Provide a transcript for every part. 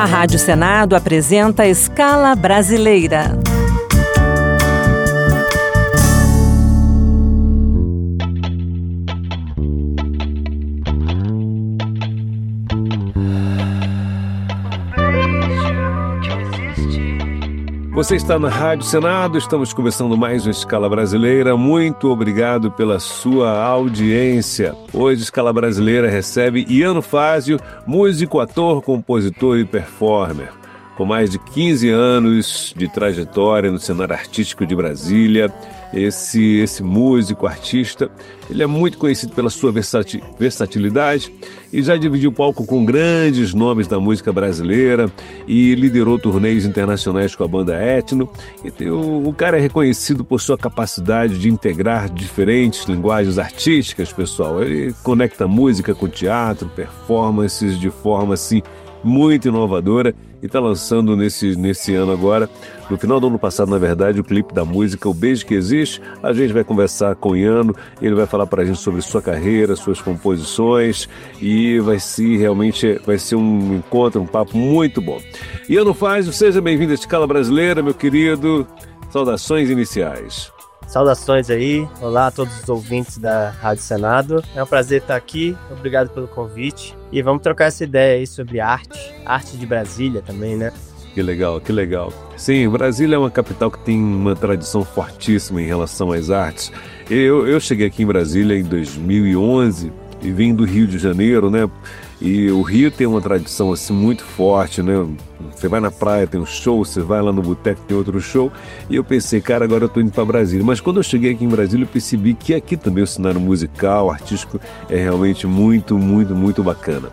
A Rádio Senado apresenta Escala Brasileira. Você está na Rádio Senado, estamos começando mais uma Escala Brasileira. Muito obrigado pela sua audiência. Hoje, Escala Brasileira recebe Iano Fazio, músico, ator, compositor e performer. Com mais de 15 anos de trajetória no cenário artístico de Brasília, esse músico, artista, ele é muito conhecido pela sua versatilidade e já dividiu o palco com grandes nomes da música brasileira e liderou turnês internacionais com a banda Etno. E o cara é reconhecido por sua capacidade de integrar diferentes linguagens artísticas, pessoal. Ele conecta música com teatro, performances de forma assim muito inovadora e está lançando nesse ano agora, no final do ano passado, na verdade, o clipe da música O Beijo Que Existe. A gente vai conversar com o Iano, ele vai falar pra gente sobre sua carreira, suas composições e vai ser um encontro, um papo muito bom. Iano Fazio, seja bem-vindo à Escala Brasileira, meu querido. Saudações iniciais. Saudações aí, olá a todos os ouvintes da Rádio Senado. É um prazer estar aqui, obrigado pelo convite. E vamos trocar essa ideia aí sobre arte de Brasília também, né? Que legal, que legal. Sim, Brasília é uma capital que tem uma tradição fortíssima em relação às artes. Eu cheguei aqui em Brasília em 2011 e vim do Rio de Janeiro, né? E o Rio tem uma tradição assim muito forte, né? Você vai na praia, tem um show, você vai lá no boteco, tem outro show. E eu pensei, cara, agora eu tô indo para Brasília. Mas quando eu cheguei aqui em Brasília, eu percebi que aqui também o cenário musical, artístico, é realmente muito, muito, muito bacana.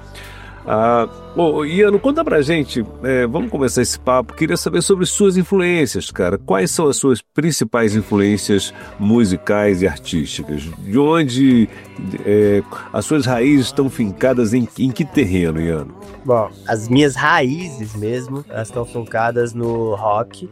Iano, conta pra gente, vamos começar esse papo. Queria saber sobre suas influências, cara. Quais são as suas principais influências musicais e artísticas? De onde as suas raízes estão fincadas em que terreno, Iano? Bom, as minhas raízes mesmo, elas estão fincadas no rock.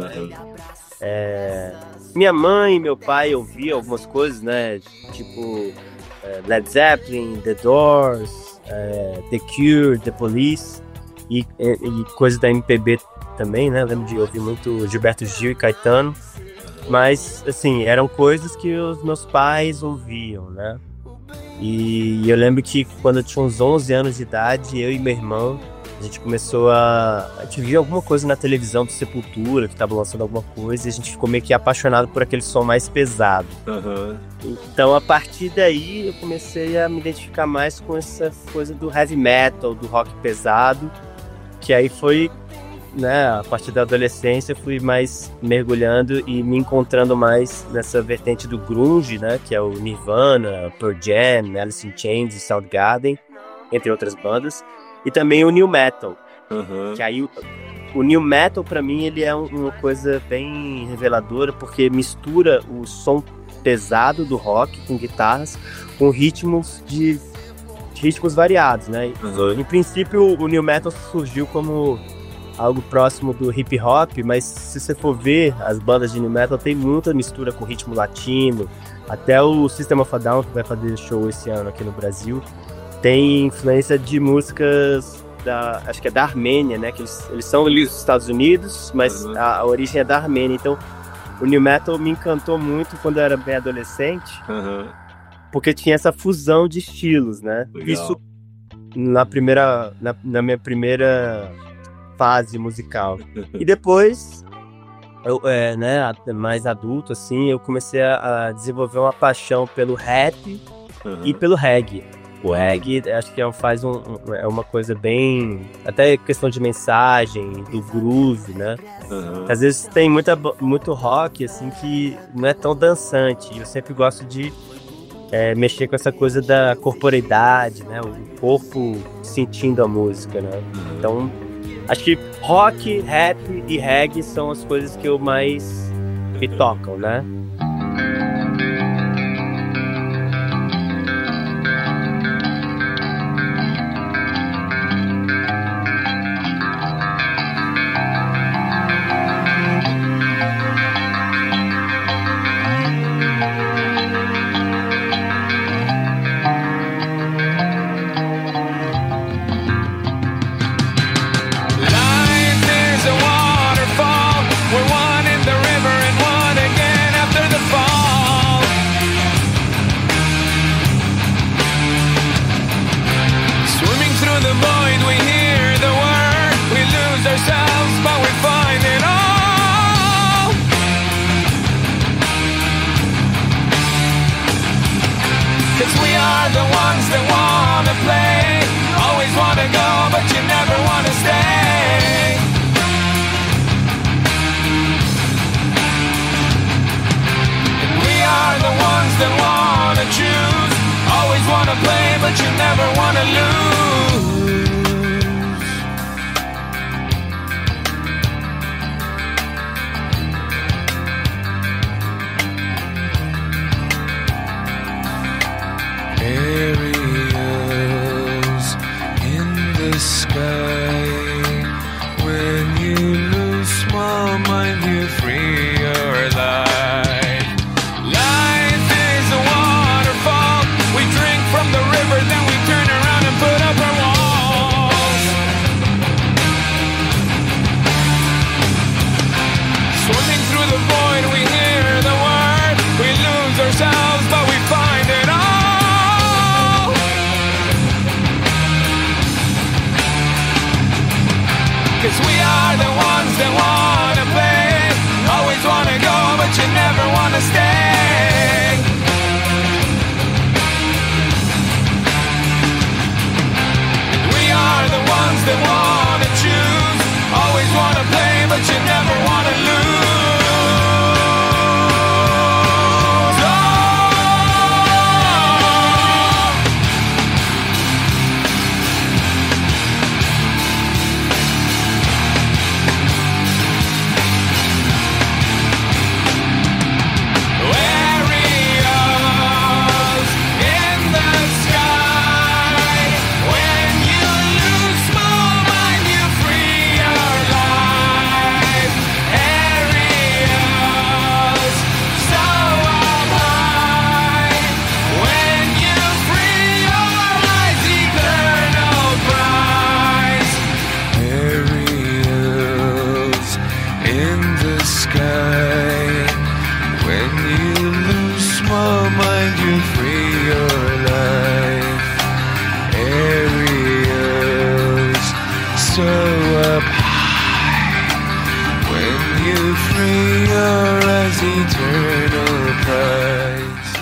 Minha mãe e meu pai ouviam algumas coisas, né? Tipo Led Zeppelin, The Doors, The Cure, The Police e coisas da MPB também, né? Eu lembro de ouvir muito Gilberto Gil e Caetano, mas assim, eram coisas que os meus pais ouviam, né? E eu lembro que quando eu tinha uns 11 anos de idade, eu e meu irmão, a gente viu alguma coisa na televisão do Sepultura, que tava lançando alguma coisa, e a gente ficou meio que apaixonado por aquele som mais pesado. Uhum. Então, a partir daí, eu comecei a me identificar mais com essa coisa do heavy metal, do rock pesado, que aí foi, né, a partir da adolescência, fui mais mergulhando e me encontrando mais nessa vertente do grunge, né, que é o Nirvana, Pearl Jam, Alice in Chains e Soundgarden, entre outras bandas. E também o new metal, que aí o new metal pra mim ele é uma coisa bem reveladora, porque mistura o som pesado do rock com guitarras, com ritmos variados, né? Em princípio o new metal surgiu como algo próximo do hip hop, mas se você for ver as bandas de new metal tem muita mistura com ritmo latino, até o System of a Down, que vai fazer show esse ano aqui no Brasil, tem influência de músicas acho que é da Armênia, né? Que eles são ali dos Estados Unidos, mas a origem é da Armênia. Então, o new metal me encantou muito quando eu era bem adolescente, porque tinha essa fusão de estilos, né? Legal. Isso na minha primeira fase musical. E depois, mais adulto, assim, eu comecei a desenvolver uma paixão pelo rap e pelo reggae. O reggae, acho que é uma coisa bem... Até questão de mensagem, do groove, né? Às vezes tem muito rock, assim, que não é tão dançante. E eu sempre gosto de mexer com essa coisa da corporeidade, né? O corpo sentindo a música, né? Então, acho que rock, rap e reggae são as coisas que eu mais me tocam, né? La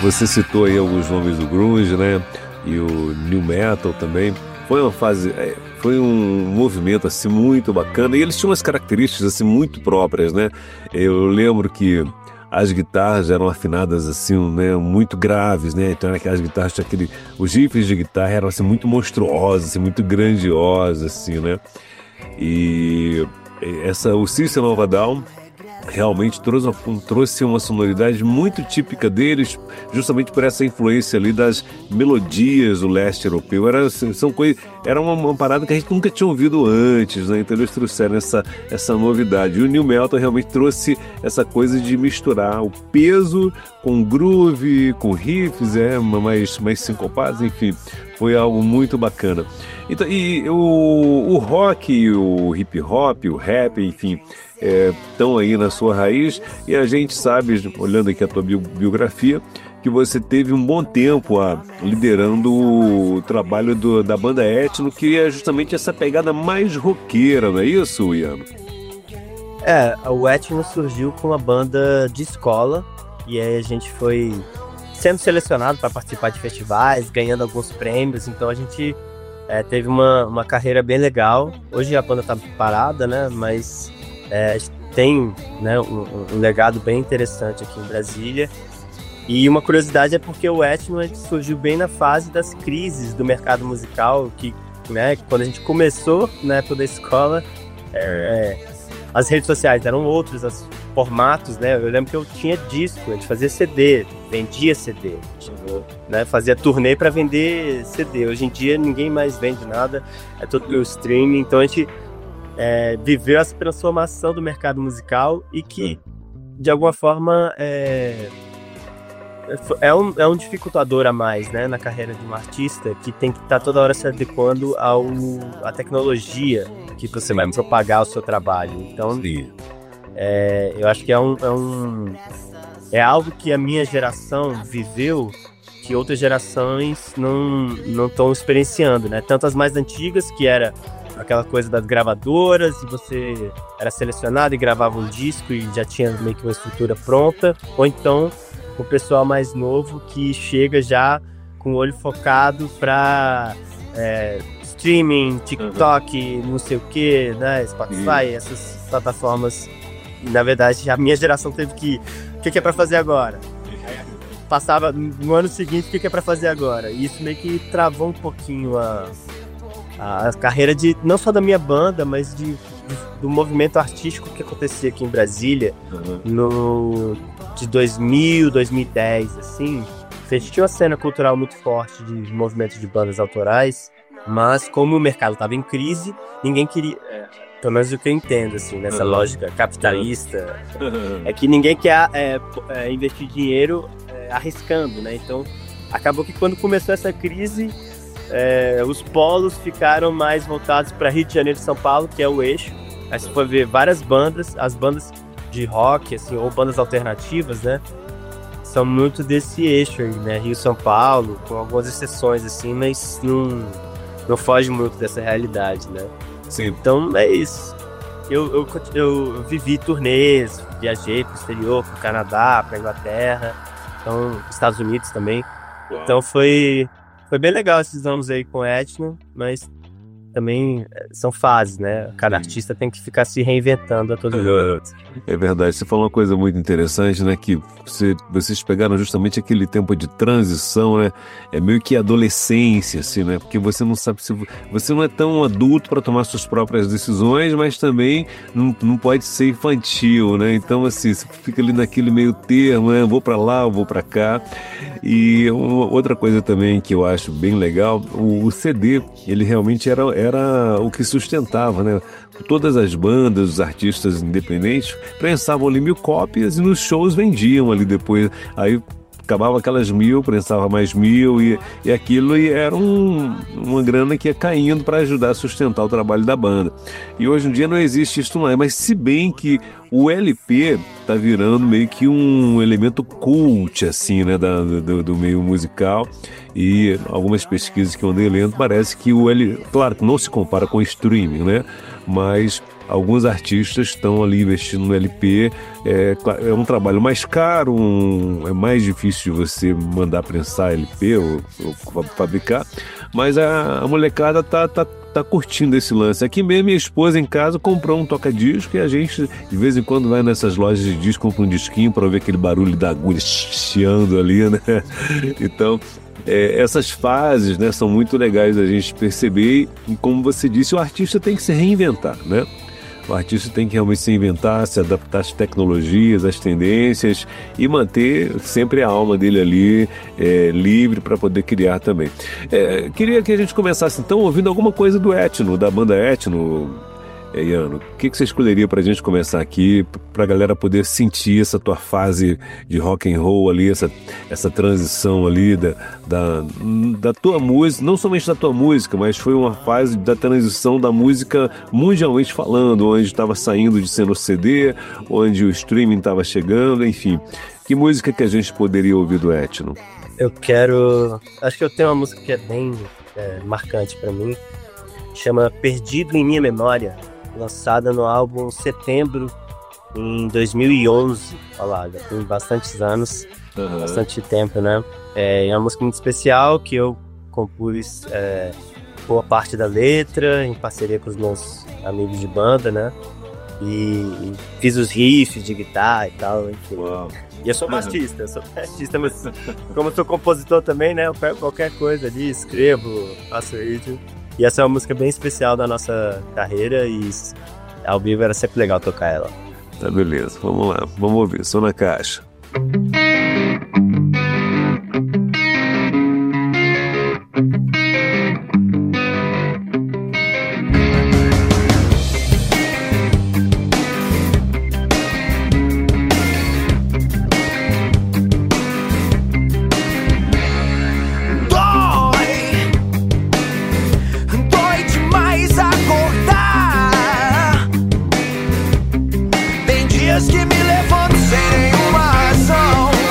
Você citou aí alguns nomes do grunge, né? E o new metal também. Foi uma fase, foi um movimento assim muito bacana, e eles tinham umas características assim muito próprias, né? Eu lembro que as guitarras eram afinadas assim, né, muito graves, né? Então aquelas guitarras tinha os riffs de guitarra eram assim muito monstruosos, assim, muito grandiosos assim, né? E o System of a Down realmente trouxe uma sonoridade muito típica deles, justamente por essa influência ali das melodias do leste europeu. Era uma parada que a gente nunca tinha ouvido antes, né? Então eles trouxeram essa novidade. E o new metal realmente trouxe essa coisa de misturar o peso com groove, com riffs, mais sincopados, enfim. Foi algo muito bacana. Então, e o rock, o hip hop, o rap, enfim, estão aí na sua raiz, e a gente sabe, olhando aqui a tua biografia, que você teve um bom tempo liderando o trabalho da banda Etno, que é justamente essa pegada mais roqueira, não é isso, Iano? O Etno surgiu com uma banda de escola, e aí a gente foi sendo selecionado para participar de festivais, ganhando alguns prêmios, então a gente teve uma carreira bem legal. Hoje a banda está parada, né, mas tem, né, um legado bem interessante aqui em Brasília. E uma curiosidade é porque o Etno surgiu bem na fase das crises do mercado musical, que, né, quando a gente começou na época da escola, as redes sociais eram outros, os formatos, né? Eu lembro que eu tinha disco, a gente fazia CD, vendia CD, né? Fazia turnê para vender CD. Hoje em dia ninguém mais vende nada, é tudo pelo streaming, então a gente viveu essa transformação do mercado musical e que, de alguma forma, é um dificultador a mais, né, na carreira de um artista, que tem que estar toda hora se adequando à tecnologia que você vai propagar o seu trabalho. Então, eu acho que é algo que a minha geração viveu, que outras gerações não estão experienciando, né? Tanto as mais antigas, que era aquela coisa das gravadoras, e você era selecionado e gravava um disco e já tinha meio que uma estrutura pronta, ou então o pessoal mais novo que chega já com o olho focado para streaming, TikTok, não sei o que, né, Spotify, essas plataformas. E, na verdade, a minha geração teve o que é para fazer agora? Passava no ano seguinte, o que é para fazer agora? E isso meio que travou um pouquinho a carreira não só da minha banda, mas do movimento artístico que acontecia aqui em Brasília, de 2000, 2010, assim. Tinha uma cena cultural muito forte de movimentos de bandas autorais, mas como o mercado estava em crise, ninguém queria, pelo menos o que eu entendo, assim, nessa lógica capitalista, é que ninguém quer investir dinheiro arriscando, né? Então, acabou que quando começou essa crise, os polos ficaram mais voltados para Rio de Janeiro e São Paulo, que é o eixo. Aí você pode ver várias bandas, as bandas de rock, assim, ou bandas alternativas, né, são muito desse eixo aí, né, Rio-São Paulo, com algumas exceções, assim, mas não foge muito dessa realidade, né. Sim. Então é isso. Eu vivi turnês, viajei pro exterior, pro Canadá, pra Inglaterra, então, Estados Unidos também. Então foi bem legal esses anos aí com Etno, mas também são fases, né? Cada artista tem que ficar se reinventando a todo momento. É verdade. Você falou uma coisa muito interessante, né? Que vocês pegaram justamente aquele tempo de transição, né? É meio que adolescência, assim, né? Porque você não sabe se... Você não é tão adulto para tomar suas próprias decisões, mas também não pode ser infantil, né? Então, assim, você fica ali naquele meio termo, né? Vou para lá, vou para cá. E outra coisa também que eu acho bem legal, o CD, ele realmente era o que sustentava, né? Todas as bandas, os artistas independentes prensavam ali 1000 cópias e nos shows vendiam ali depois. Aí acabava aquelas 1000, prensava mais 1000 e aquilo era uma grana que ia caindo para ajudar a sustentar o trabalho da banda. E hoje em dia não existe isso mais, mas se bem que o LP tá virando meio que um elemento cult, assim, né, do meio musical, e algumas pesquisas que eu andei lendo, parece que claro que não se compara com o streaming, né, mas alguns artistas estão ali investindo no LP. É um trabalho mais caro, é mais difícil de você mandar prensar LP ou fabricar, mas a molecada tá curtindo esse lance. Aqui mesmo, minha esposa em casa comprou um toca-disco e a gente de vez em quando vai nessas lojas de disco, compra um disquinho para ouvir aquele barulho da agulha chiando ali, né? Então, essas fases, né, são muito legais a gente perceber, e como você disse, o artista tem que se reinventar, né? O artista tem que realmente se inventar, se adaptar às tecnologias, às tendências e manter sempre a alma dele ali livre para poder criar também. Queria que a gente começasse então ouvindo alguma coisa do Etno, da banda Etno. Iano, o que você escolheria para a gente começar aqui, para a galera poder sentir essa tua fase de rock and roll ali, essa transição ali da tua música, não somente da tua música, mas foi uma fase da transição da música mundialmente falando, onde estava saindo de ser no CD, onde o streaming estava chegando, enfim. Que música que a gente poderia ouvir do Etno? Acho que eu tenho uma música que é bem marcante para mim, chama Perdido em Minha Memória, lançada no álbum Setembro, em 2011. Olha lá, já tem bastantes anos, bastante tempo, né? É uma música muito especial que eu compus boa parte da letra, em parceria com os meus amigos de banda, né? E fiz os riffs de guitarra e tal, enfim. Uau. E eu sou baixista, mas como eu sou compositor também, né? Eu pego qualquer coisa ali, escrevo, faço ritmo. E essa é uma música bem especial da nossa carreira e ao vivo era sempre legal tocar ela. Tá, beleza. Vamos lá. Vamos ouvir. Som na caixa. Que me levanto sem nenhuma razão.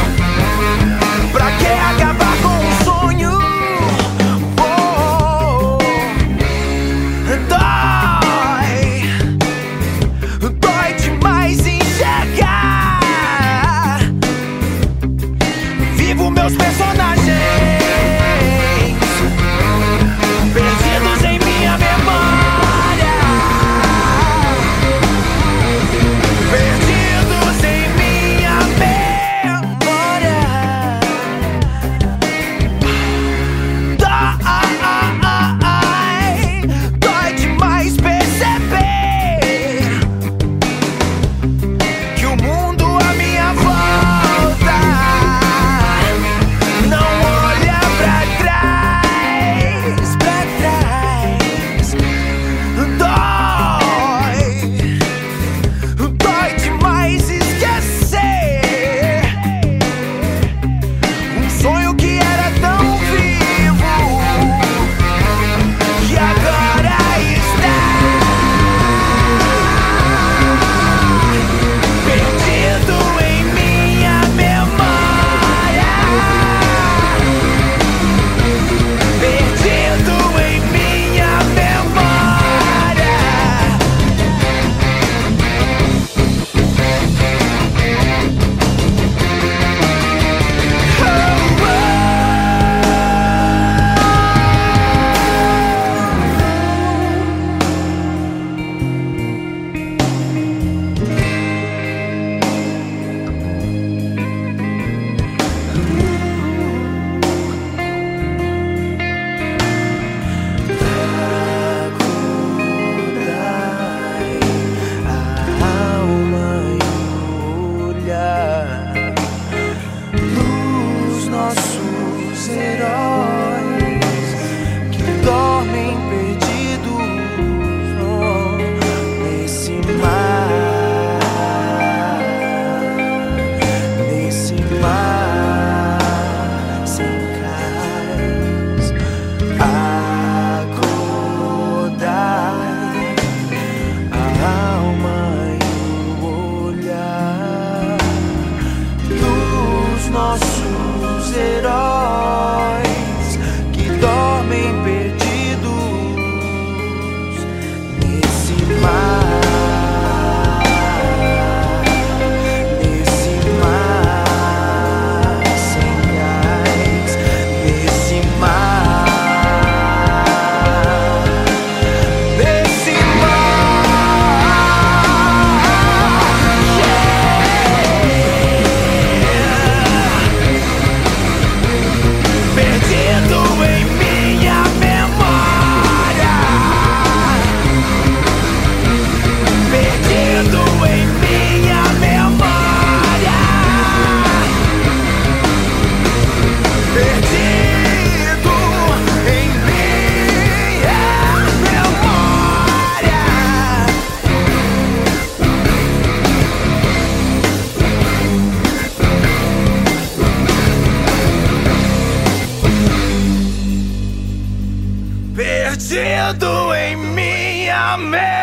refletindo em minha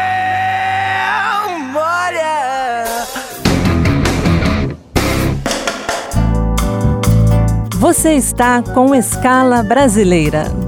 memória. Você está com Escala Brasileira.